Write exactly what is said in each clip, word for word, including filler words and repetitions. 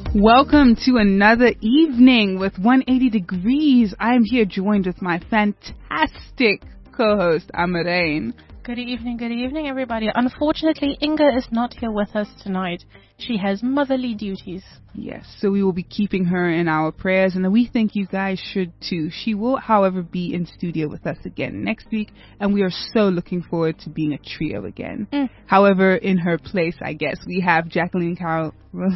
Welcome to another evening with one eighty degrees. I am here joined with my fantastic co-host, Amarain. Good evening, good evening, everybody. Unfortunately, Inga is not here with us tonight. She has motherly duties. Yes, so we will be keeping her in our prayers, and we think you guys should too. She will, however, be in studio with us again next week, and we are so looking forward to being a trio again. Mm. However, in her place, I guess, we have Jacqueline Carroll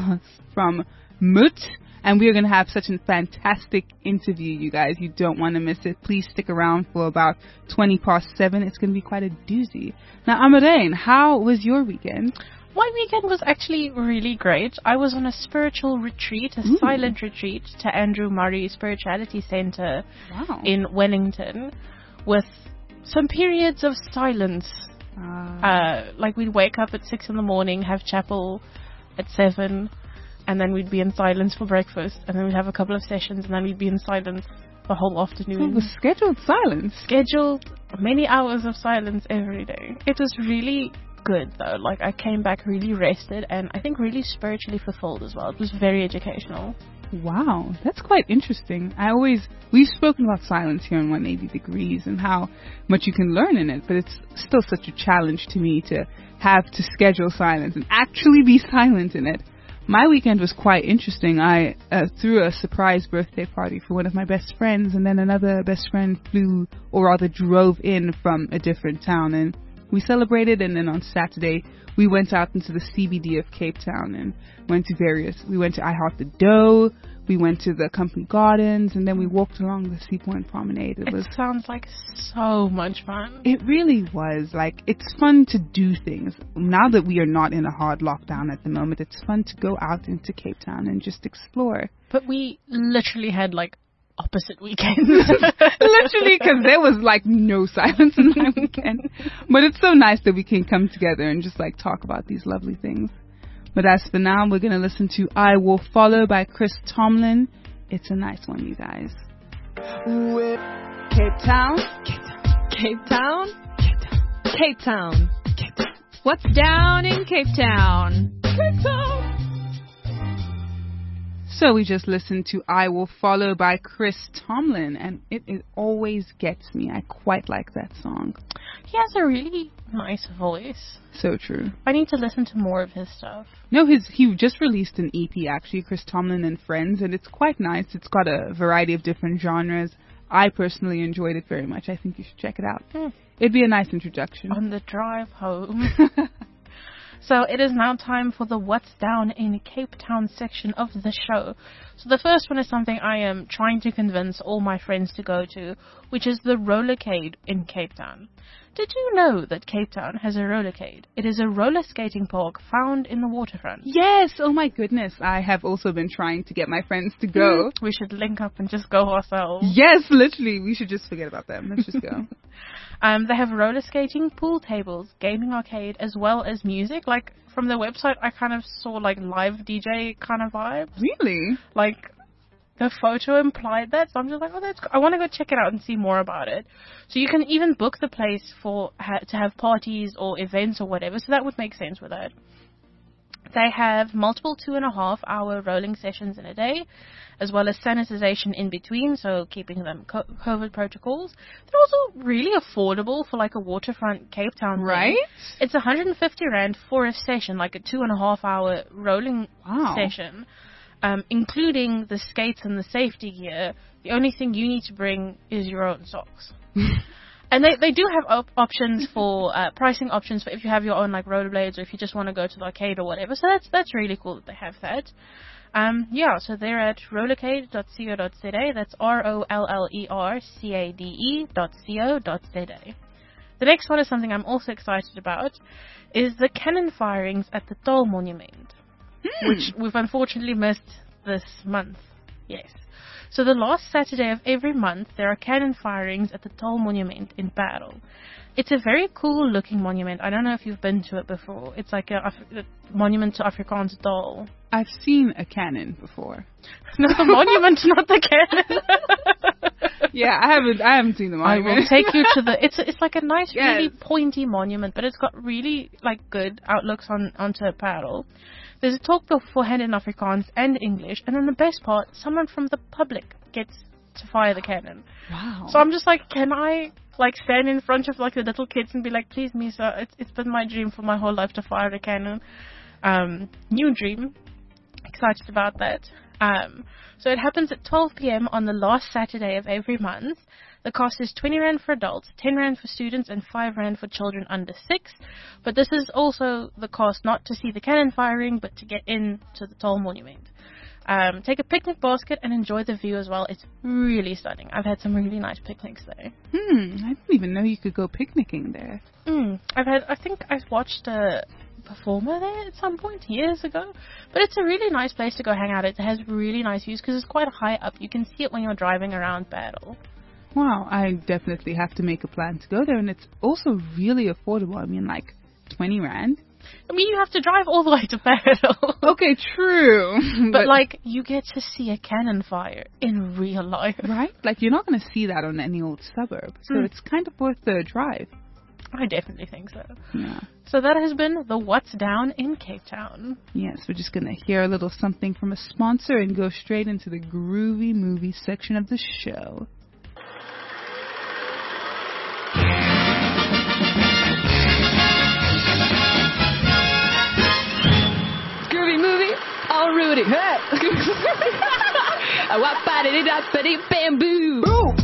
from Moot, and we are going to have such a fantastic interview, you guys. You don't want to miss it. Please stick around for about twenty past seven. It's going to be quite a doozy. Now, Amarain, how was your weekend? My weekend was actually really great. I was on a spiritual retreat, a Ooh. silent retreat to Andrew Murray Spirituality Center wow. in Wellington with some periods of silence. Uh. Uh, like we'd wake up at six in the morning, have chapel at seven, and then we'd be in silence for breakfast, and then we'd have a couple of sessions, and then we'd be in silence the whole afternoon. It was scheduled silence? Scheduled many hours of silence every day. It was really good, though. Like, I came back really rested, and I think really spiritually fulfilled as well. It was very educational. Wow, that's quite interesting. I always, we've spoken about silence here on one eighty degrees and how much you can learn in it, but it's still such a challenge to me to have to schedule silence and actually be silent in it. My weekend was quite interesting. I uh, threw a surprise birthday party for one of my best friends, and then another best friend flew, or rather drove in from a different town, and we celebrated. And then on Saturday, we went out into the C B D of Cape Town and went to various, we went to I Heart the Dough, we went to the Company Gardens, and then we walked along the Sea Point Promenade. It, it was, sounds like so much fun. It really was. Like, it's fun to do things. Now that we are not in a hard lockdown at the moment, it's fun to go out into Cape Town and just explore. But we literally had, like, opposite weekends. Literally, because there was, like, no silence in my weekend. But it's so nice that we can come together and just, like, talk about these lovely things. But as for now, we're going to listen to I Will Follow by Chris Tomlin. It's a nice one, you guys. Cape Town. Cape Town. Cape Town. Cape Town. Cape Town. Cape Town. What's down in Cape Town? Cape Town. So we just listened to I Will Follow by Chris Tomlin, and it, it always gets me. I quite like that song. He has a really nice voice. So true. I need to listen to more of his stuff. No, his he just released an E P, actually, Chris Tomlin and Friends, and it's quite nice. It's got a variety of different genres. I personally enjoyed it very much. I think you should check it out. Hmm. It'd be a nice introduction. On the drive home. So it is now time for the What's Down in Cape Town section of the show. So the first one is something I am trying to convince all my friends to go to, which is the Rollercade in Cape Town. Did you know that Cape Town has a rollercade? It is a roller skating park found in the waterfront. Yes! Oh my goodness. I have also been trying to get my friends to go. We should link up and just go ourselves. Yes, literally. We should just forget about them. Let's just go. um, they have roller skating, pool tables, gaming arcade, as well as music. Like, from the website, I kind of saw, like, live D J kind of vibes. Really? Like, the photo implied that, so I'm just like, oh, that's. I want to go check it out and see more about it. So you can even book the place for ha- to have parties or events or whatever. So that would make sense with that. They have multiple two and a half hour rolling sessions in a day, as well as sanitization in between, so keeping them co- COVID protocols. They're also really affordable for like a waterfront Cape Town thing. Right? It's one hundred fifty rand for a session, like a two and a half hour rolling wow. session. Um, including the skates and the safety gear. The only thing you need to bring is your own socks. And they, they do have op- options for uh, pricing options for if you have your own like rollerblades or if you just want to go to the arcade or whatever. So that's that's really cool that they have that. Um, yeah, so they're at rollercade dot co dot za. That's R O L L E R C A D E dot co dot za. The next one is something I'm also excited about, is the cannon firings at the Tall Monument. Hmm. Which we've unfortunately missed this month. Yes. So the last Saturday of every month, there are cannon firings at the Tall Monument in Parel. It's a very cool looking monument. I don't know if you've been to it before. It's like a, Af- a monument to Afrikaans Dal. I've seen a cannon before. No, the monument, not the cannon. Yeah, I haven't. I haven't seen the monument. I will take you to the. It's it's like a nice, yes. really pointy monument, but it's got really like good outlooks on onto Parel. There's a talk beforehand in Afrikaans and English, and then the best part, someone from the public gets to fire the cannon. Wow. So I'm just like, can I like stand in front of like the little kids and be like, please, Misa, it's it's been my dream for my whole life to fire a cannon. Um, new dream. Excited about that. Um, so it happens at twelve p.m. on the last Saturday of every month. The cost is twenty rand for adults, ten rand for students, and five rand for children under six. But this is also the cost not to see the cannon firing, but to get in to the Tall Monument. Um, take a picnic basket and enjoy the view as well. It's really stunning. I've had some really nice picnics there. Hmm, I didn't even know you could go picnicking there. Mm, I've had, I think I watched a performer there at some point years ago. But it's a really nice place to go hang out. It has really nice views because it's quite high up. You can see it when you're driving around Battle. Wow, I definitely have to make a plan to go there, and it's also really affordable. I mean, like, twenty rand. I mean, you have to drive all the way to Battle. Okay, true. but, but, like, you get to see a cannon fire in real life. Right? Like, you're not going to see that on any old suburb, so mm. it's kind of worth the drive. I definitely think so. Yeah. So that has been the What's Down in Cape Town. Yes, we're just going to hear a little something from a sponsor and go straight into the groovy movie section of the show. Groovy movie, all Rudy. Hey! Wap-a-dee-da-ba-dee bamboo. Ooh.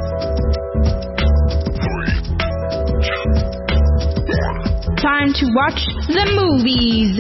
Time to watch the movies.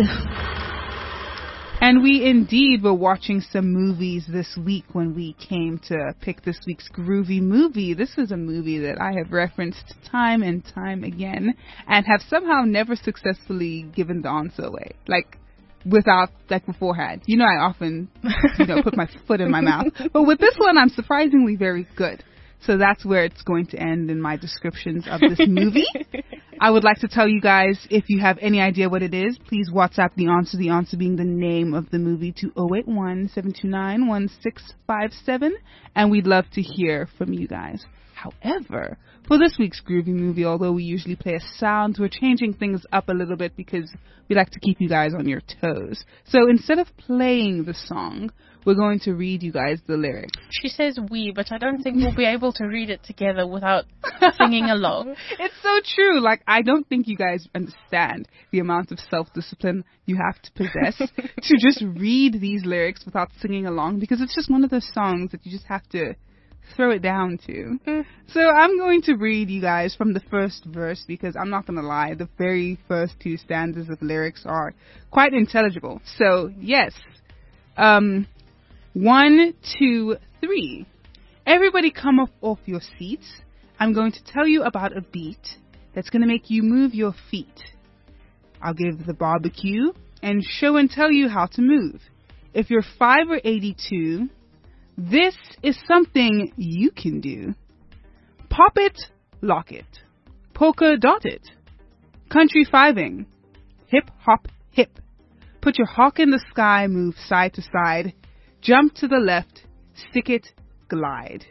And we indeed were watching some movies this week when we came to pick this week's groovy movie. This is a movie that I have referenced time and time again and have somehow never successfully given the answer away. Like, without, like, beforehand. You know, I often, you know, put my foot in my mouth. But with this one, I'm surprisingly very good. So that's where it's going to end in my descriptions of this movie. I would like to tell you guys, if you have any idea what it is, please WhatsApp the answer, the answer being the name of the movie, to oh eight one, seven two nine, one six five seven, and we'd love to hear from you guys. However, for this week's groovy movie, although we usually play a sound, we're changing things up a little bit because we like to keep you guys on your toes. So instead of playing the song, we're going to read you guys the lyrics. She says we, but I don't think we'll be able to read it together without singing along. It's so true. Like, I don't think you guys understand the amount of self-discipline you have to possess to just read these lyrics without singing along, because it's just one of those songs that you just have to throw it down to. Mm. So I'm going to read you guys from the first verse, because I'm not going to lie, the very first two stanzas of lyrics are quite intelligible. So, yes. Um... One, two, three. Everybody come up off your seats. I'm going to tell you about a beat that's going to make you move your feet. I'll give the barbecue and show and tell you how to move. If you're five or eighty-two, this is something you can do. Pop it, lock it. Polka dot it. Country fiving. Hip hop hip. Put your hawk in the sky, move side to side. Jump to the left, stick it, glide.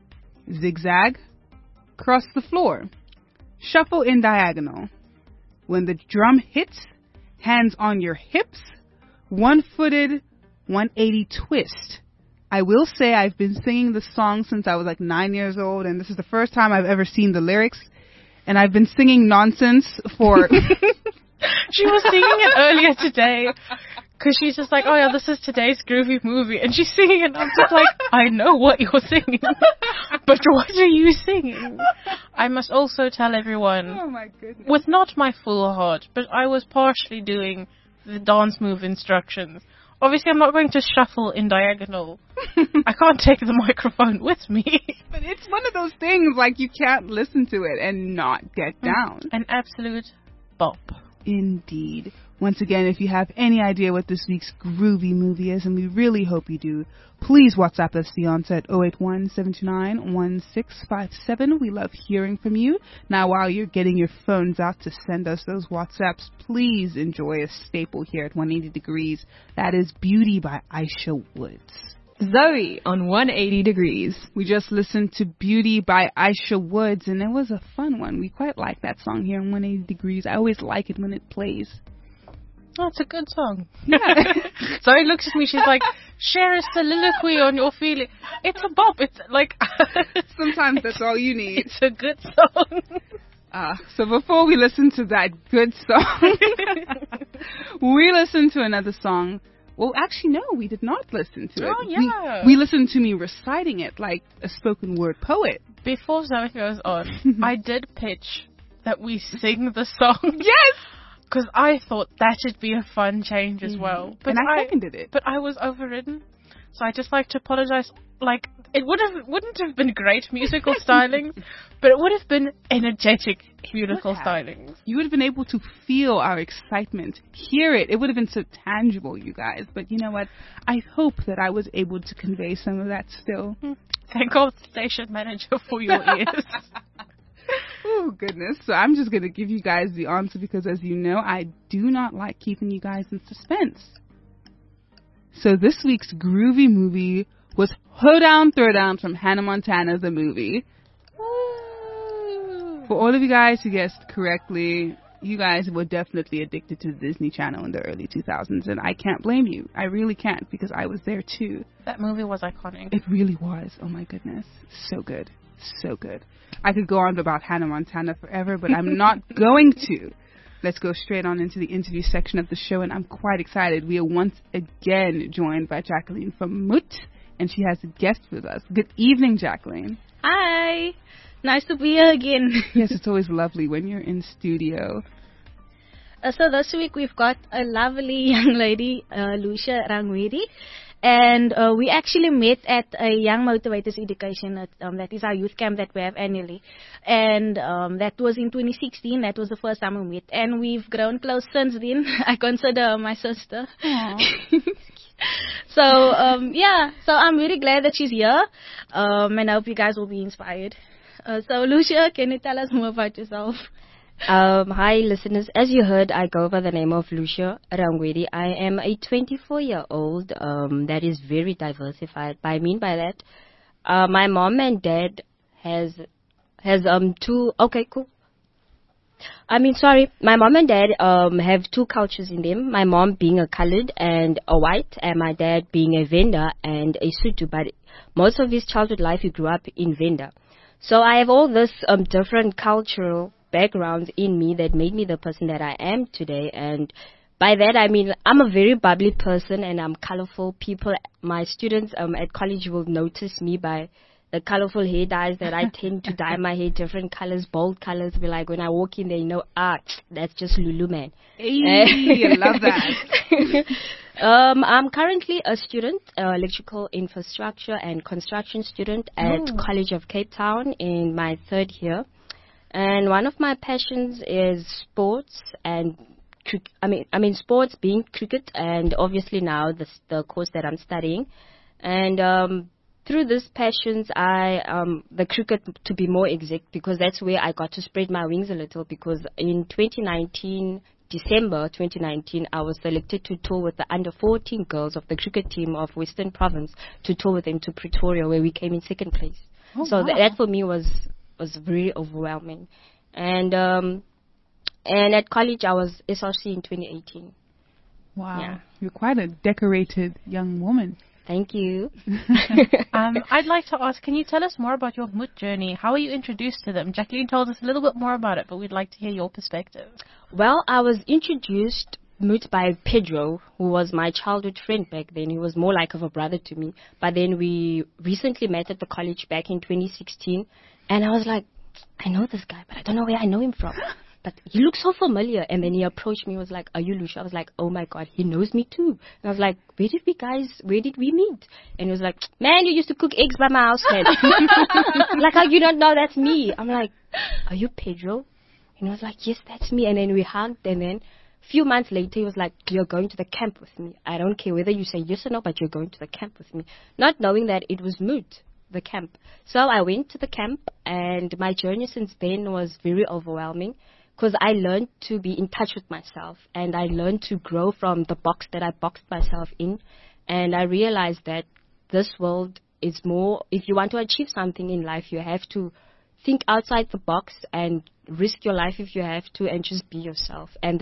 Zigzag, cross the floor. Shuffle in diagonal. When the drum hits, hands on your hips, one-footed, one eighty twist. I will say I've been singing this song since I was like nine years old, and this is the first time I've ever seen the lyrics, and I've been singing nonsense for... She was singing it earlier today. Because she's just like, oh yeah, this is today's groovy movie. And she's singing it, and I'm just like, I know what you're singing. But what are you singing? I must also tell everyone, oh my goodness, with not my full heart, but I was partially doing the dance move instructions. Obviously, I'm not going to shuffle in diagonal. I can't take the microphone with me. But it's one of those things, like, you can't listen to it and not get down. An absolute bop. Indeed. Once again, if you have any idea what this week's groovy movie is, and we really hope you do, please WhatsApp us the answer at oh eight one, seven two nine, one six five seven. We love hearing from you. Now, while you're getting your phones out to send us those WhatsApps, please enjoy a staple here at one eighty degrees. That is Beauty by Aisha Woods. Zoe on one eighty degrees. We just listened to Beauty by Aisha Woods, and it was a fun one. We quite like that song here on one eighty degrees. I always like it when it plays. Oh, it's a good song. Yeah. Zoe looks at me, she's like, share a soliloquy on your feeling. It's a bop. It's like... Sometimes that's all you need. It's a good song. Uh, so before we listen to that good song, we listened to another song. Well, actually, no, we did not listen to it. Oh, yeah. We, we listened to me reciting it like a spoken word poet. Before Zoe goes on, I did pitch that we sing the song. Yes! Because I thought that should be a fun change as well. But and I, I seconded it. But I was overridden. So I just like to apologize. Like, it would have, wouldn't have been great musical stylings, but it would have been energetic musical stylings. You would have been able to feel our excitement, hear it. It would have been so tangible, you guys. But you know what? I hope that I was able to convey some of that still. Thank God, station manager, for your ears. Oh, goodness. So I'm just going to give you guys the answer because, as you know, I do not like keeping you guys in suspense. So this week's groovy movie was Hoedown Throwdown from Hannah Montana, the movie. For all of you guys who guessed correctly, you guys were definitely addicted to the Disney Channel in the early two thousands, and I can't blame you. I really can't because I was there too. That movie was iconic. It really was. Oh my goodness. So good. So good. I could go on about Hannah Montana forever, but I'm not going to. Let's go straight on into the interview section of the show, and I'm quite excited. We are once again joined by Jacqueline from Moot, and she has a guest with us. Good evening, Jacqueline. Hi. Nice to be here again. Yes, it's always lovely when you're in studio. Uh, so this week we've got a lovely young lady, uh, Lucia Rangwedi. And uh, we actually met at a Young Motivators Education. At, um, that is our youth camp that we have annually. And um, that was in twenty sixteen. That was the first time we met. And we've grown close since then. I consider her my sister. So, um, yeah. So I'm really glad that she's here. Um, and I hope you guys will be inspired. Uh, so, Lucia, can you tell us more about yourself? Um, hi, listeners. As you heard, I go by the name of Lucia Rangwedi. I am a twenty-four-year-old um, that is very diversified. I mean by that, uh, my mom and dad has has um two. Okay, cool. I mean, sorry, my mom and dad um have two cultures in them. My mom being a colored and a white, and my dad being a Venda and a Sotho. But most of his childhood life, he grew up in Venda. So I have all this um different cultural backgrounds in me that made me the person that I am today. And by that I mean I'm a very bubbly person and I'm colorful. People, my students um at college will notice me by the colorful hair dyes that I tend to dye my hair different colors, bold colors. Be like, when I walk in there, you know, ah, that's just Lulu, man. Hey, I love that. um, I'm currently a student, uh, electrical infrastructure and construction student at Oh. College of Cape Town in my third year. And one of my passions is sports and cric- I mean, I mean sports being cricket, and obviously now the the course that I'm studying. And um, through these passions, I um the cricket to be more exact, because that's where I got to spread my wings a little. Because in twenty nineteen, December twenty nineteen, I was selected to tour with the under fourteen girls of the cricket team of Western Province to tour with them to Pretoria, where we came in second place. Oh, so wow. th- that for me was was very overwhelming. And um, and at college I was S R C in twenty eighteen. Wow. Yeah. You're quite a decorated young woman. Thank you. um, I'd like to ask, can you tell us more about your Moot journey? How were you introduced to them? Jacqueline told us a little bit more about it, but we'd like to hear your perspective. Well, I was introduced Moot by Pedro, who was my childhood friend back then. He was more like of a brother to me. But then we recently met at the college back in twenty sixteen, and I was like, I know this guy, but I don't know where I know him from. But he looks so familiar. And then he approached me, was like, are you Lucia? I was like, oh my God, he knows me too. And I was like, where did we guys, where did we meet? And he was like, man, you used to cook eggs by my house, man. Like, how you don't know that's me? I'm like, are you Pedro? And he was like, yes, that's me. And then we hugged, and then a few months later, he was like, you're going to the camp with me. I don't care whether you say yes or no, but you're going to the camp with me. Not knowing that it was Moot, the camp. So I went to the camp, and my journey since then was very overwhelming, because I learned to be in touch with myself, and I learned to grow from the box that I boxed myself in. And I realized that this world is more, if you want to achieve something in life, you have to think outside the box and risk your life if you have to, and just be yourself. And the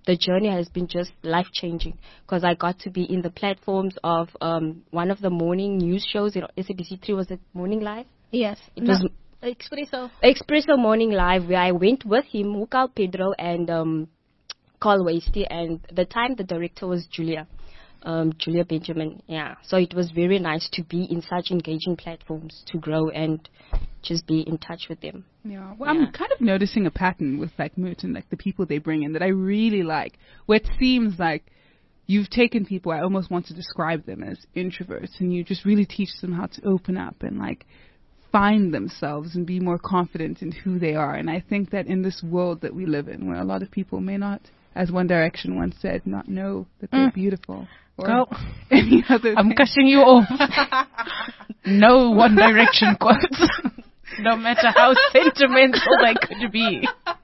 the journey has been just life changing because I got to be in the platforms of um, one of the morning news shows. You know, S A B C three, was it Morning Live? Yes. It was Expresso. Expresso Morning Live, where I went with him, Mukal Pedro and um, Carl Wasty, and the time the director was Julia. Um, Julia Benjamin, yeah. So it was very nice to be in such engaging platforms to grow and just be in touch with them. Yeah, well, Yeah. I'm kind of noticing a pattern with like Moot and like the people they bring in that I really like. Where it seems like you've taken people, I almost want to describe them as introverts, and you just really teach them how to open up and like find themselves and be more confident in who they are. And I think that in this world that we live in, where a lot of people may not, as One Direction once said, not know that they're Mm. beautiful. Or Go. any other I'm thing. cutting you off. No One Direction quotes. No matter how sentimental they could be.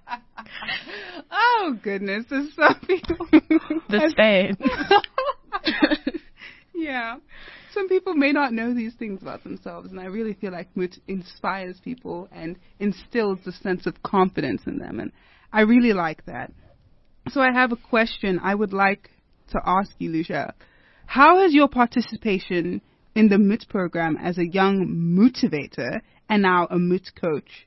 Oh, goodness. There's some people. The stand. Yeah. Some people may not know these things about themselves, and I really feel like Moot inspires people and instills a sense of confidence in them, and I really like that. So I have a question I would like to ask you, Lucia. How has your participation in the Moot program as a young motivator and now a Moot coach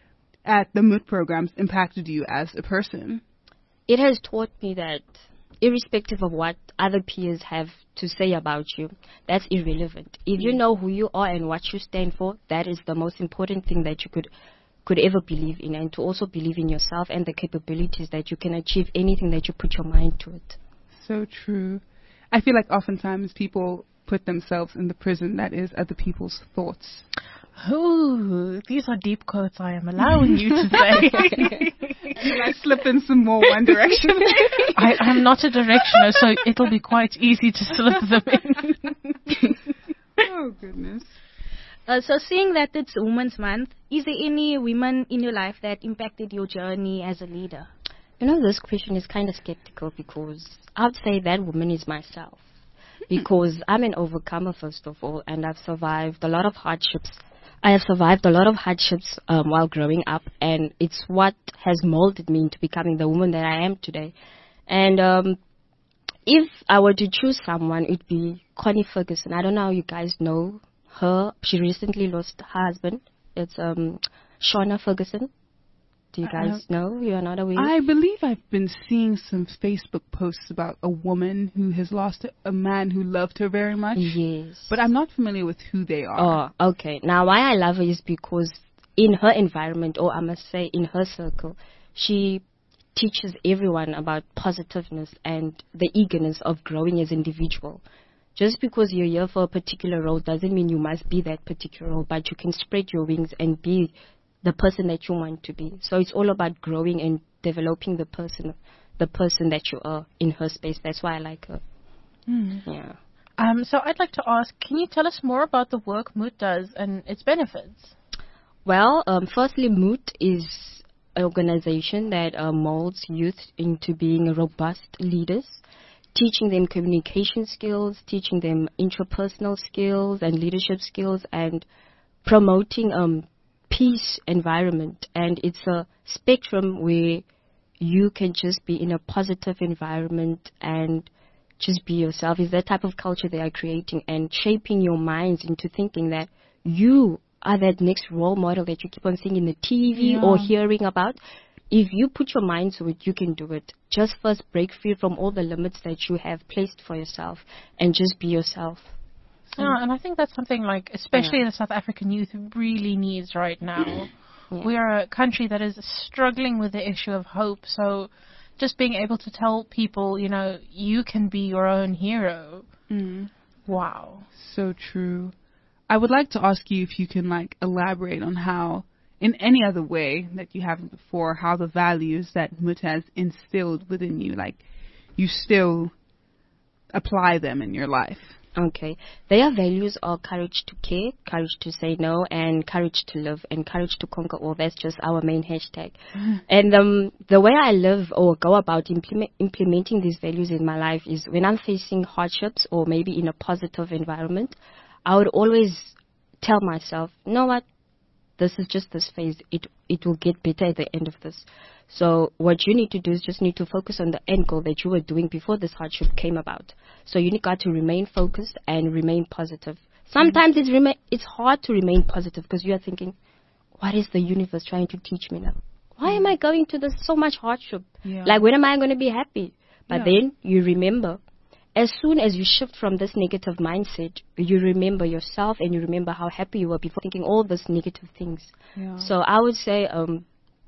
at the Moot programs impacted you as a person? It has taught me that irrespective of what other peers have to say about you, that's irrelevant. If you know who you are and what you stand for, that is the most important thing that you could could ever believe in, and to also believe in yourself and the capabilities that you can achieve anything that you put your mind to it. So true. I feel like oftentimes people put themselves in the prison that is other people's thoughts. Ooh, these are deep quotes I am allowing you to say. Can I slip in some more One Direction? I am not a directioner, so it'll be quite easy to slip them in. Oh, goodness. Uh, so seeing that it's Women's Month, is there any women in your life that impacted your journey as a leader? You know, this question is kind of skeptical because I would say that woman is myself. Because I'm an overcomer, first of all, and I've survived a lot of hardships. I have survived a lot of hardships um, while growing up, and it's what has molded me into becoming the woman that I am today. And um, if I were to choose someone, it'd be Connie Ferguson. I don't know how you guys know her. She recently lost her husband. It's um, Shauna Ferguson. Do you guys uh, know? You're not aware? I believe I've been seeing some Facebook posts about a woman who has lost a, a man who loved her very much. Yes. But I'm not familiar with who they are. Oh, okay. Now, why I love her is because in her environment, or I must say in her circle, she teaches everyone about positiveness and the eagerness of growing as an individual. Just because you're here for a particular role doesn't mean you must be that particular role, but you can spread your wings and be the person that you want to be. So it's all about growing and developing the person, the person that you are in her space. That's why I like her. Mm. Yeah. Um. So I'd like to ask, can you tell us more about the work Moot does and its benefits? Well, um, firstly, Moot is an organization that uh, molds youth into being robust leaders, teaching them communication skills, teaching them intrapersonal skills and leadership skills, and promoting um. peace environment. And it's a spectrum where you can just be in a positive environment and just be yourself. It's that type of culture they are creating and shaping your minds into thinking that you are that next role model that you keep on seeing in the T V Yeah. or hearing about. If you put your mind to it, you can do it. Just first break free from all the limits that you have placed for yourself and just be yourself. Yeah, and I think that's something like, especially Yeah. the South African youth really needs right now. Yeah. We are a country that is struggling with the issue of hope, so just being able to tell people, you know, you can be your own hero. Mm. Wow. So true. I would like to ask you if you can like elaborate on how, in any other way that you haven't before, how the values that Moot has instilled within you, like you still apply them in your life. Okay. Their values are courage to care, courage to say no, and courage to live, and courage to conquer all. That's just our main hashtag. And um, the way I live or go about implement, implementing these values in my life is when I'm facing hardships or maybe in a positive environment, I would always tell myself, you know what, this is just this phase. It it will get better at the end of this. So what you need to do is just need to focus on the end goal that you were doing before this hardship came about. So you need got to remain focused and remain positive. Sometimes mm-hmm. it's rema- it's hard to remain positive because you are thinking, what is the universe trying to teach me now? Why mm-hmm. am I going to this so much hardship? Yeah. Like, when am I going to be happy? But yeah. then you remember, as soon as you shift from this negative mindset, you remember yourself and you remember how happy you were before thinking all these negative things. Yeah. So I would say, um,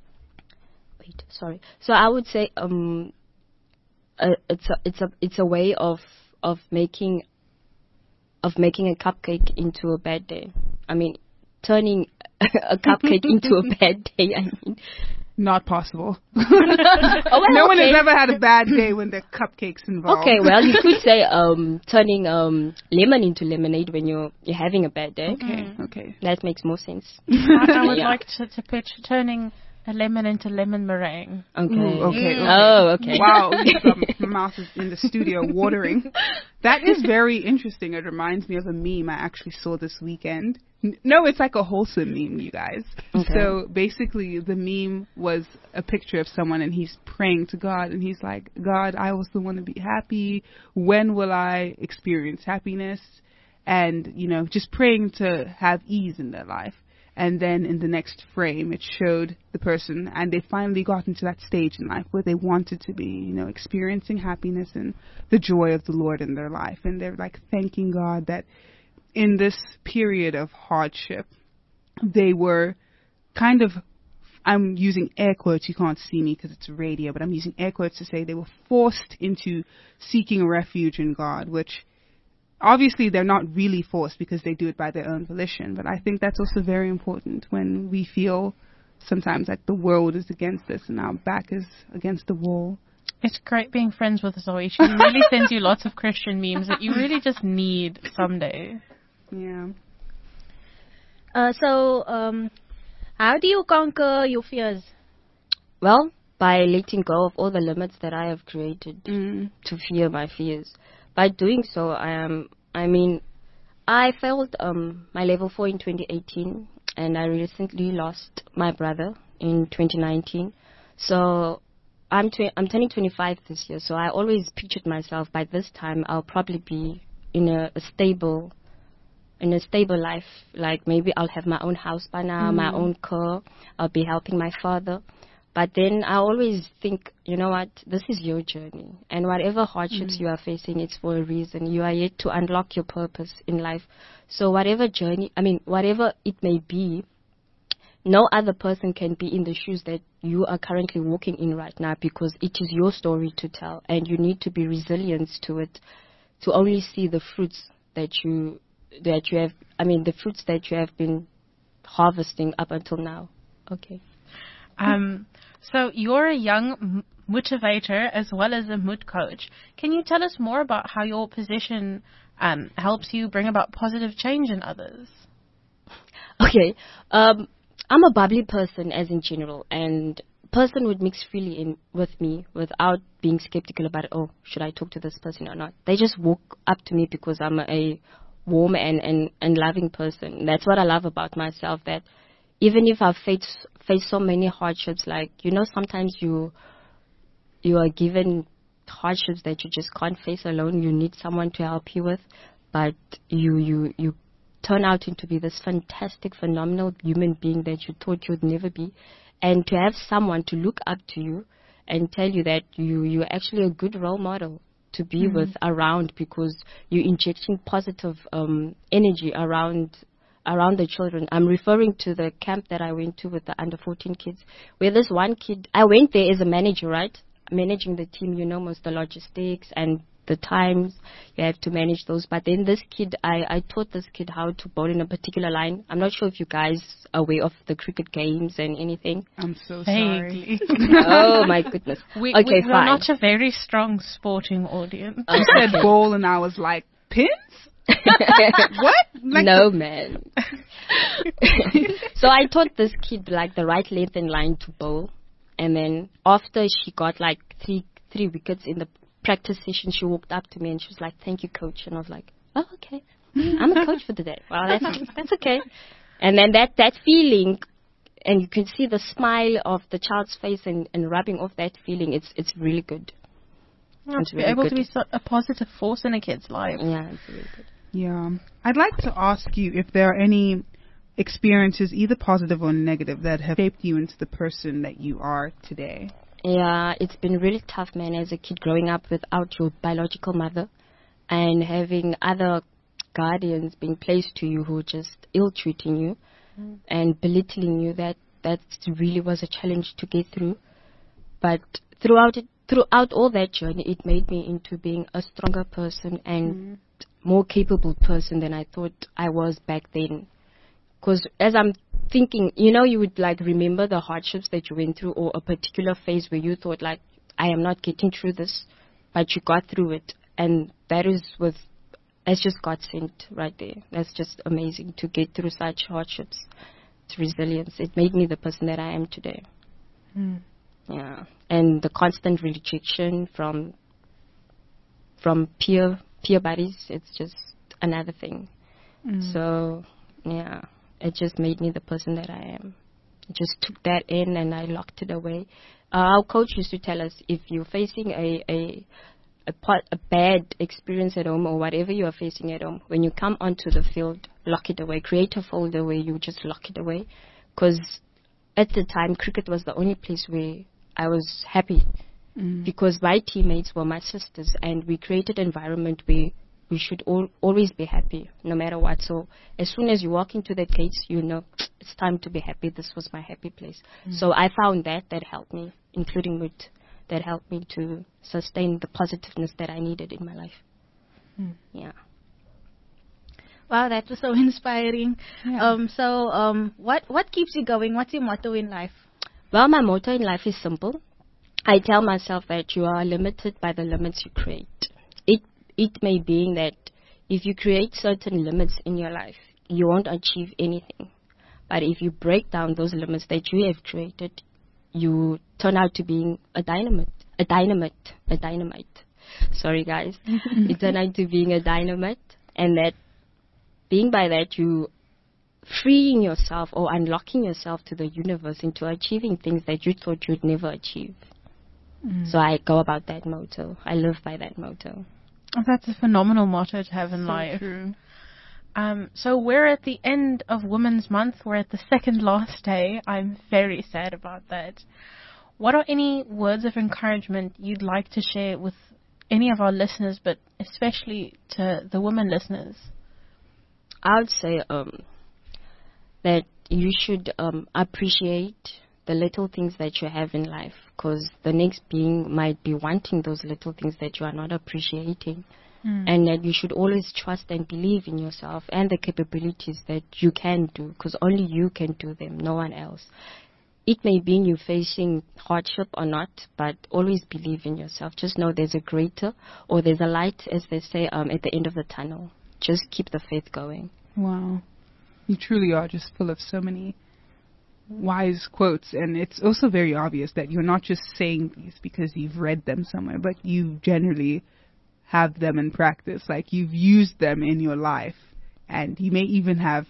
wait, sorry. So I would say, um, uh, it's a, it's a, it's a way of, of making, of making a cupcake into a bad day. I mean, turning a cupcake into a bad day. I mean. Not possible. oh, well, no okay. one has ever had a bad day when there are cupcakes involved. Okay, well, you could say um, turning um, lemon into lemonade when you're you're having a bad day. Okay, mm. okay. That makes more sense. I, I would yeah. like to, to pitch turning a lemon into lemon meringue. Okay. Ooh, okay, mm. okay. Oh, okay. Wow, my mouth is in the studio watering. That is very interesting. It reminds me of a meme I actually saw this weekend. No, it's like a wholesome meme, you guys. Okay. So basically, the meme was a picture of someone, and he's praying to God, and he's like, God, I also want to be happy. When will I experience happiness? And, you know, just praying to have ease in their life. And then in the next frame, it showed the person, and they finally got into that stage in life where they wanted to be, you know, experiencing happiness and the joy of the Lord in their life. And they're like thanking God that in this period of hardship, they were kind of, I'm using air quotes, you can't see me because it's radio, but I'm using air quotes to say they were forced into seeking refuge in God, which obviously they're not really forced because they do it by their own volition. But I think that's also very important when we feel sometimes like the world is against us and our back is against the wall. It's great being friends with Zoe. She really sends you lots of Christian memes that you really just need someday. Yeah. Uh, so, um, how do you conquer your fears? Well, by letting go of all the limits that I have created mm. to fear my fears. By doing so, I am. I mean, I failed um, my level four in twenty eighteen, and I recently lost my brother in twenty nineteen. So I'm tw- I'm turning twenty-five this year. So I always pictured myself by this time I'll probably be in a, a stable. in a stable life, like maybe I'll have my own house by now, mm. my own car, I'll be helping my father. But then I always think, you know what, this is your journey. And whatever hardships mm. you are facing, it's for a reason. You are yet to unlock your purpose in life. So whatever journey, I mean, whatever it may be, no other person can be in the shoes that you are currently walking in right now, because it is your story to tell. And you need to be resilient to it, to only see the fruits that you that you have, I mean, the fruits that you have been harvesting up until now. Okay. Um, so you're a young m- motivator as well as a mood coach. Can you tell us more about how your position um, helps you bring about positive change in others? Okay. Um, I'm a bubbly person as in general, and person would mix freely in with me without being skeptical about, oh, should I talk to this person or not? They just walk up to me because I'm a, a warm and, and, and loving person. That's what I love about myself, that even if I've faced, faced so many hardships, like, you know, sometimes you you are given hardships that you just can't face alone. You need someone to help you with, but you, you, you turn out into be this fantastic, phenomenal human being that you thought you'd never be. And to have someone to look up to you and tell you that you, you're actually a good role model to be mm-hmm. with around, because you're injecting positive um, energy around around the children. I'm referring to the camp that I went to with the under fourteen kids, where this one kid, I went there as a manager, right? Managing the team, you know, most the logistics and the times, you have to manage those. But then this kid, I, I taught this kid how to bowl in a particular line. I'm not sure if you guys are aware of the cricket games and anything. I'm so sorry. Oh, my goodness. We, okay, we're fine. not a very strong sporting audience. You said bowl, and I was like, pins? What? Like no, man. So I taught this kid like the right length and line to bowl. And then after she got like three three wickets in the practice session, she walked up to me and she was like, "Thank you, coach." And I was like, "Oh, okay. I'm a coach for the day." Well, that's that's okay. And then that, that feeling, and you can see the smile of the child's face and, and rubbing off that feeling, it's it's really good. Yeah, It's to be really able good. to be so, a positive force in a kid's life. Yeah, it's really good. Yeah. I'd like to ask you if there are any experiences, either positive or negative, that have shaped you into the person that you are today. Yeah, it's been really tough, man, as a kid growing up without your biological mother and having other guardians being placed to you who are just ill-treating you mm. and belittling you. That that really was a challenge to get through. But throughout it, throughout all that journey, it made me into being a stronger person and mm. more capable person than I thought I was back then. Because as I'm thinking, you know, you would like remember the hardships that you went through or a particular phase where you thought like, I am not getting through this, but you got through it. And that is with, that's just God sent right there. That's just amazing to get through such hardships. It's resilience. It made me the person that I am today. Mm. Yeah. And the constant rejection from, from peer, peer buddies, it's just another thing. Mm. So, yeah. It just made me the person that I am. I just took that in and I locked it away. Uh, our coach used to tell us, if you're facing a a, a, pot, a bad experience at home or whatever you are facing at home, when you come onto the field, lock it away. Create a folder where you just lock it away. Because at the time, cricket was the only place where I was happy. Mm. Because my teammates were my sisters, and we created an environment where we should all, always be happy, no matter what. So as soon as you walk into the gates, you know, it's time to be happy. This was my happy place. Mm. So I found that, that helped me, including mood, that helped me to sustain the positiveness that I needed in my life. Mm. Yeah. Wow, that was so inspiring. Yeah. Um, so um, what, what keeps you going? What's your motto in life? Well, my motto in life is simple. I tell myself that you are limited by the limits you create. It It may be that if you create certain limits in your life, you won't achieve anything. But if you break down those limits that you have created, you turn out to being a dynamite, a dynamite, a dynamite. Sorry, guys. You turn out to being a dynamite, and that being by that, you freeing yourself or unlocking yourself to the universe into achieving things that you thought you'd never achieve. Mm. So I go about that motto. I live by that motto. Oh, that's a phenomenal motto to have in so life. True. Um, so we're at the end of Women's Month. We're at the second last day. I'm very sad about that. What are any words of encouragement you'd like to share with any of our listeners, but especially to the women listeners? I would say um, that you should um, appreciate the little things that you have in life, because the next being might be wanting those little things that you are not appreciating. Mm. And that you should always trust and believe in yourself and the capabilities that you can do, because only you can do them, no one else. It may be you facing hardship or not, but always believe in yourself. Just know there's a greater, or there's a light, as they say, um, at the end of the tunnel. Just keep the faith going. Wow. You truly are just full of so many wise quotes, and it's also very obvious that you're not just saying these because you've read them somewhere, but you generally have them in practice. Like, you've used them in your life, and you may even have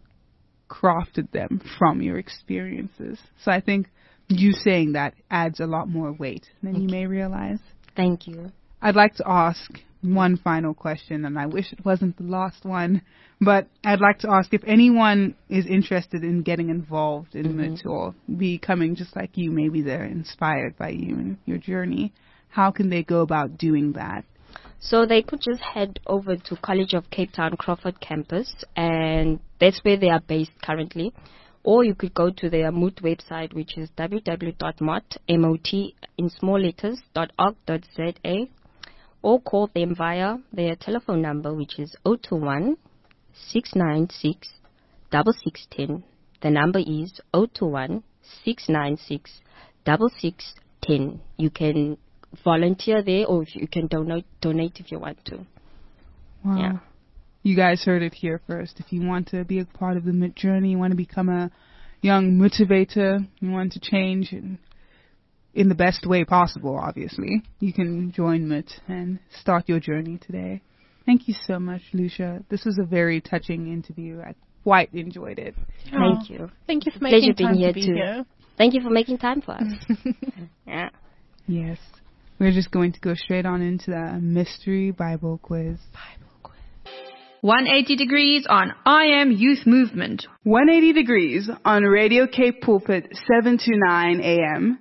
crafted them from your experiences. So I think you saying that adds a lot more weight than Thank you may realize. Thank you. I'd like to ask one final question, and I wish it wasn't the last one, but I'd like to ask if anyone is interested in getting involved in mm-hmm. it or becoming just like you, maybe they're inspired by you and your journey, how can they go about doing that? So they could just head over to College of Cape Town Crawford campus, and that's where they are based currently. Or you could go to their M O T website, which is w w w dot mot, M O T in small letters, dot org dot z a, or call them via their telephone number, which is zero two one, six nine six, six six one zero. The number is zero two one, six nine six, six six one zero. You can volunteer there, or if you can donate donate if you want to. Wow. Yeah. You guys heard it here first. If you want to be a part of the M I T journey, you want to become a young motivator, you want to change in, in the best way possible, obviously, you can join M I T and start your journey today. Thank you so much, Lucia. This was a very touching interview. I quite enjoyed it. Thank you. Thank you for Pleasure making being time here to be too. here. Thank you for making time for us. Yeah. Yes. We're just going to go straight on into the mystery Bible quiz. one eighty degrees on I Am Youth Movement. one eighty degrees on Radio Cape Pulpit, seven to nine a.m.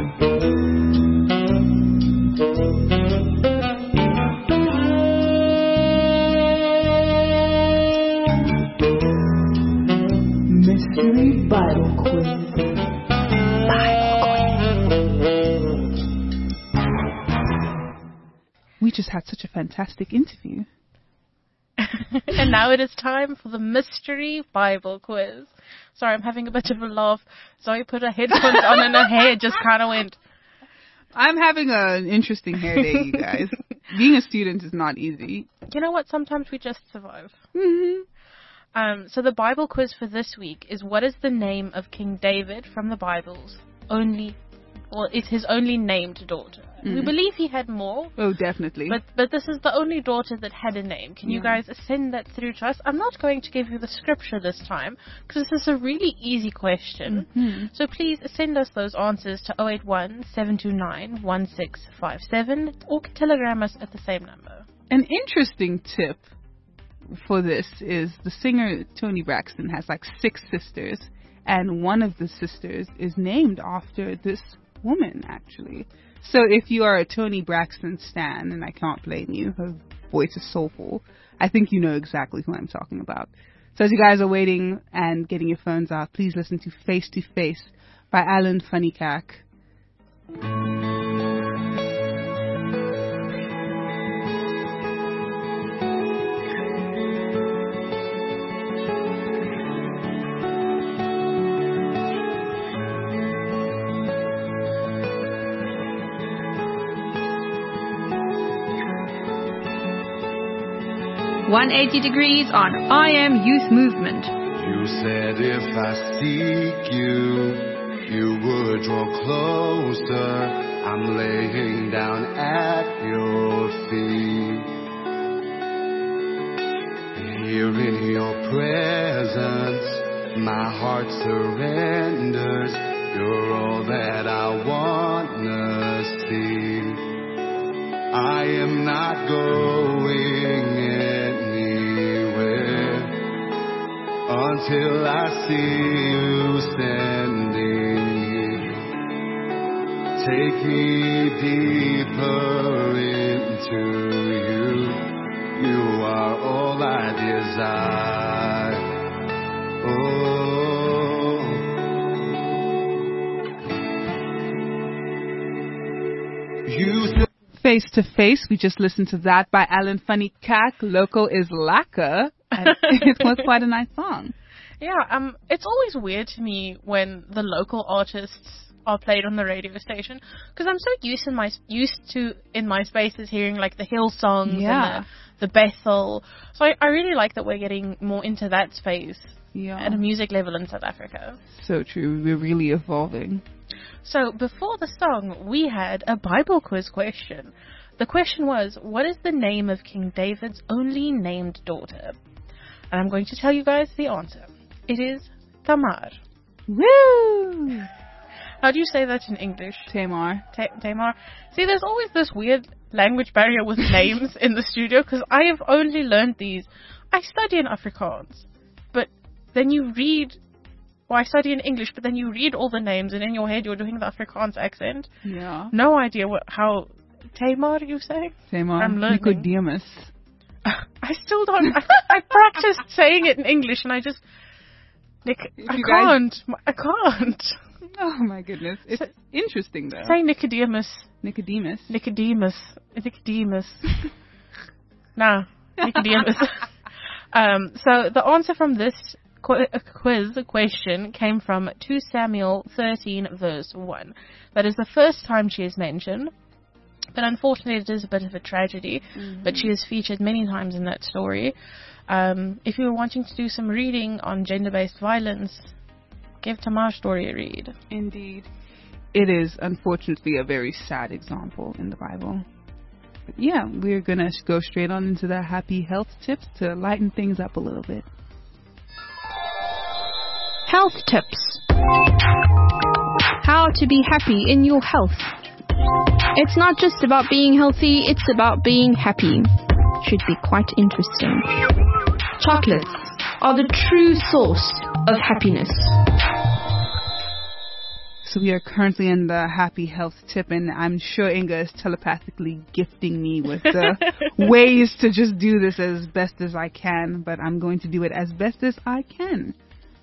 Mystery Bible quiz. We just had such a fantastic interview. And now it is time for the mystery Bible quiz. Sorry, I'm having a bit of a laugh. Zoe put her headphones on and her hair just kind of went. I'm having an interesting hair day, you guys. Being a student is not easy. You know what? Sometimes we just survive. Mm-hmm. Um, so the Bible quiz for this week is, what is the name of King David from the Bible's only, well, it's his only named daughter. Mm. We believe he had more. Oh, definitely. But but this is the only daughter that had a name. Can yeah. you guys send that through to us? I'm not going to give you the scripture this time, because this is a really easy question. Mm-hmm. So please send us those answers to zero eight one, seven two nine, one six five seven or telegram us at the same number. An interesting tip for this is the singer Toni Braxton has like six sisters, and one of the sisters is named after this woman, actually. So if you are a Toni Braxton stan, and I can't blame you, her voice is soulful, I think you know exactly who I'm talking about. So as you guys are waiting and getting your phones out, please listen to Face to Face by Alan Funnycack. one eighty degrees on I Am Youth Movement. You said if I seek you, you would draw closer. I'm laying down at your feet. Here in your presence, my heart surrenders. You're all that I wanna see. I am not going anywhere until I see you standing here. Take me deeper into you. You are all I desire. Oh, you. Face to Face, we just listened to that by Alan Funnycack. Local is lacquer, and it was quite a nice song. Yeah, um, it's always weird to me when the local artists are played on the radio station, because I'm so used in my used to in my spaces hearing like the Hill songs yeah. and the, the Bethel. So I, I really like that we're getting more into that space yeah. at a music level in South Africa. So true, we're really evolving. So before the song, we had a Bible quiz question. The question was, what is the name of King David's only named daughter? And I'm going to tell you guys the answer. It is Tamar. Woo! How do you say that in English? Tamar. Ta- Tamar. See, there's always this weird language barrier with names in the studio, because I have only learned these. I study in Afrikaans, but then you read... Well, I study in English, but then you read all the names, and in your head you're doing the Afrikaans accent. Yeah. No idea what how Tamar you say? Tamar. I'm learning. Nicodemus. I still don't. I, I practiced saying it in English, and I just Nick. I You can't. I can't. Oh my goodness. It's So- interesting though. Say Nicodemus. Nicodemus. Nicodemus. Nicodemus. Nah, Nicodemus. um. So the answer from this qu- quiz question came from two Samuel thirteen verse one. That is the first time she is mentioned. But unfortunately, it is a bit of a tragedy. Mm-hmm. But she is featured many times in that story. Um, if you were wanting to do some reading on gender-based violence, give Tamar's story a read. Indeed. It is, unfortunately, a very sad example in the Bible. But yeah, we're going to go straight on into the happy health tips to lighten things up a little bit. Health tips. How to be happy in your health. It's not just about being healthy, it's about being happy. Should be quite interesting. Chocolates are the true source of happiness. So we are currently in the happy health tip, and I'm sure Inga is telepathically gifting me with the ways to just do this as best as I can, but I'm going to do it as best as I can.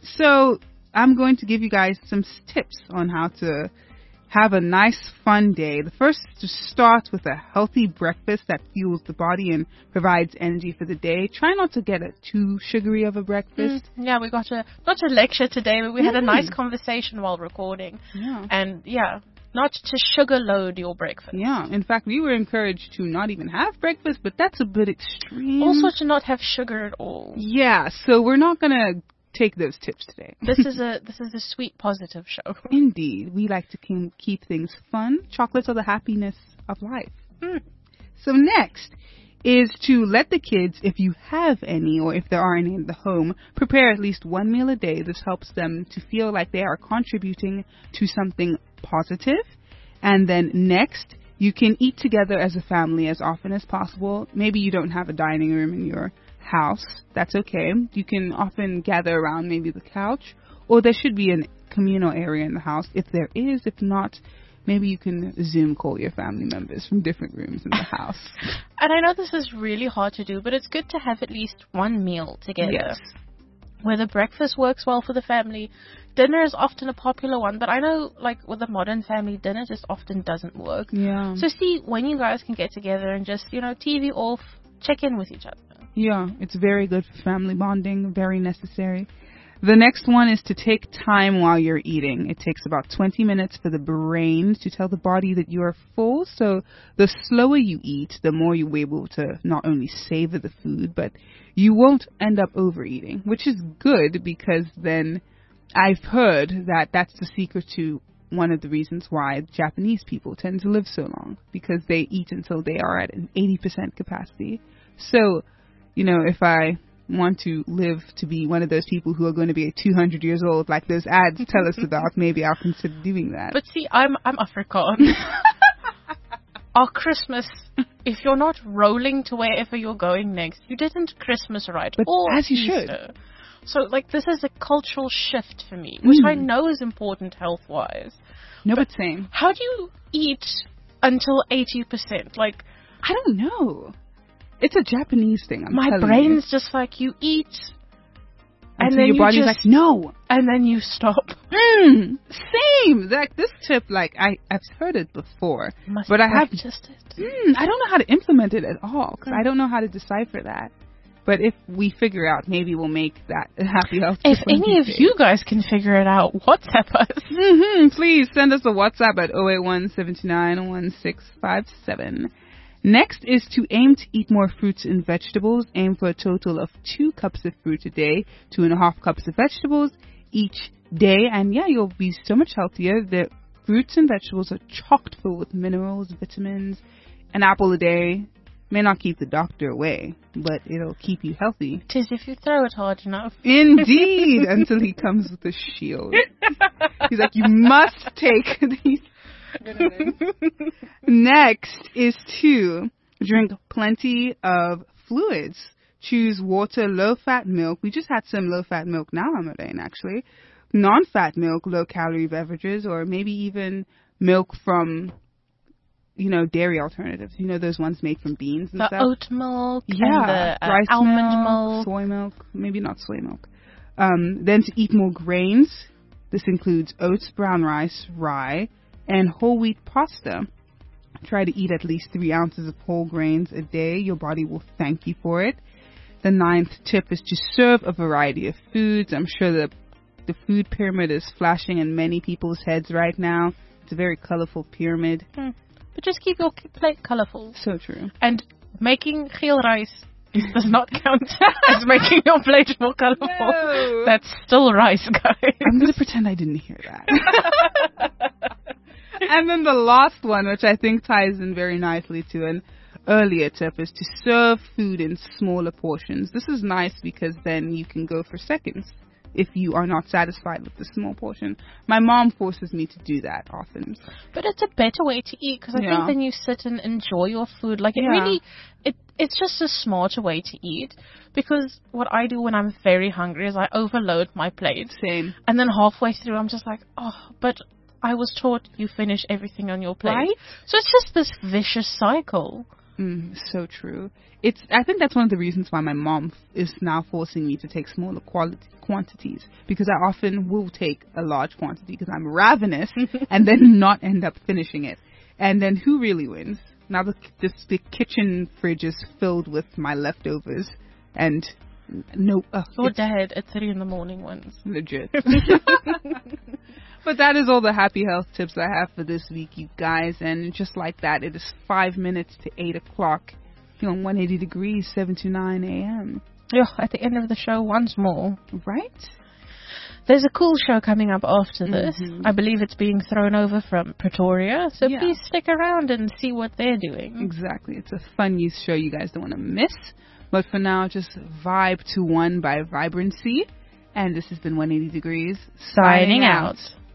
So I'm going to give you guys some tips on how to have a nice, fun day. The first is to start with a healthy breakfast that fuels the body and provides energy for the day. Try not to get a too sugary of a breakfast. Mm, yeah, we got a not a lecture today, but we had a Mm. nice conversation while recording. Yeah. And yeah, not to sugar load your breakfast. Yeah. In fact, we were encouraged to not even have breakfast, but that's a bit extreme. Also to not have sugar at all. Yeah. So we're not going to take those tips today. This is a this is a sweet, positive show. Indeed. We like to ke- keep things fun. Chocolates are the happiness of life. Mm. So next is to let the kids, if you have any or if there are any in the home, prepare at least one meal a day. This helps them to feel like they are contributing to something positive. And then next, you can eat together as a family as often as possible. Maybe you don't have a dining room in your house. That's okay. You can often gather around maybe the couch, or there should be a communal area in the house if there is. If not, maybe you can Zoom call your family members from different rooms in the house. And I know this is really hard to do, but it's good to have at least one meal together. Yes. Whether breakfast works well for the family, dinner is often a popular one, but I know, like, with a modern family, dinner just often doesn't work. Yeah. So see when you guys can get together and just, you know, T V off, check in with each other. Yeah, it's very good for family bonding, very necessary. The next one is to take time while you're eating. It takes about twenty minutes for the brain to tell the body that you are full. So the slower you eat, the more you're able to not only savor the food, but you won't end up overeating, which is good because then I've heard that that's the secret to one of the reasons why Japanese people tend to live so long, because they eat until they are at an eighty percent capacity. So, you know, if I want to live to be one of those people who are going to be two hundred years old, like those ads tell us about, maybe I'll consider doing that. But see, I'm I'm Afrikaans. Our Christmas, if you're not rolling to wherever you're going next, you didn't Christmas right. But or as you Easter. should. So, like, this is a cultural shift for me, which Mm. I know is important health-wise. No, but same. How do you eat until eighty percent? Like, I don't know. It's a Japanese thing. I'm my telling brain's just like, you eat, and Until then your you body's just, like, no. and then you stop. Mm, same. Like this tip, like I, I've heard it before, Must but I have. practiced it. Mm, I don't know how to implement it at all because I don't know how to decipher that. But if we figure out, maybe we'll make that a happy health. If tip one any of these you guys can figure it out, WhatsApp us. days. Mm-hmm, please send us a WhatsApp at zero eight one seven two nine one six five seven. Next is to aim to eat more fruits and vegetables. Aim for a total of two cups of fruit a day, two and a half cups of vegetables each day. And yeah, you'll be so much healthier. The fruits and vegetables are chocked full with minerals, vitamins. An apple a day may not keep the doctor away, but it'll keep you healthy. Tis if you throw it hard enough. Indeed, until he comes with a shield. He's like, you must take these. Next is to drink plenty of fluids. Choose water, low-fat milk. We just had some low-fat milk now, Amarane, actually. Non-fat milk, low-calorie beverages, or maybe even milk from, you know, dairy alternatives. You know, those ones made from beans and The stuff. oat milk Yeah, and the uh, rice almond milk, milk. soy milk, maybe not soy milk. Um, then to eat more grains. This includes oats, brown rice, rye, and whole wheat pasta. Try to eat at least three ounces of whole grains a day. Your body will thank you for it. The ninth tip is to serve a variety of foods. I'm sure the the food pyramid is flashing in many people's heads right now. It's a very colorful pyramid. Hmm. But just keep your plate colorful. So true. And making geel rice does not count as making your plate more colorful. No. That's still rice, guys. I'm going to pretend I didn't hear that. And then the last one, which I think ties in very nicely to an earlier tip, is to serve food in smaller portions. This is nice because then you can go for seconds. if you are not satisfied with the small portion. My mom forces me to do that often. But it's a better way to eat because I Yeah. think then you sit and enjoy your food. Like it Yeah. really, it it's just a smarter way to eat. Because what I do when I'm very hungry is I overload my plate, Same. and then halfway through I'm just like, oh, but I was taught you finish everything on your plate. Right? So it's just this vicious cycle. Mm, so true. It's. I think that's one of the reasons why my mom f- is now forcing me to take smaller quality quantities, because I often will take a large quantity because I'm ravenous and then not end up finishing it. And then who really wins? Now the the, the kitchen fridge is filled with my leftovers and no. Uh, Your it's dad at three in the morning ones. legit. But that is all the happy health tips I have for this week, you guys. And just like that, it is five minutes to eight o'clock here on one eighty degrees, seven to nine a.m. Yeah, at the end of the show, once more. Right? There's a cool show coming up after this. Mhm. I believe it's being thrown over from Pretoria, so Yeah. please stick around and see what they're doing. Exactly. It's a fun youth show you guys don't want to miss. But for now, just Vibe to One by Vibrancy. And this has been one eighty degrees. Signing out.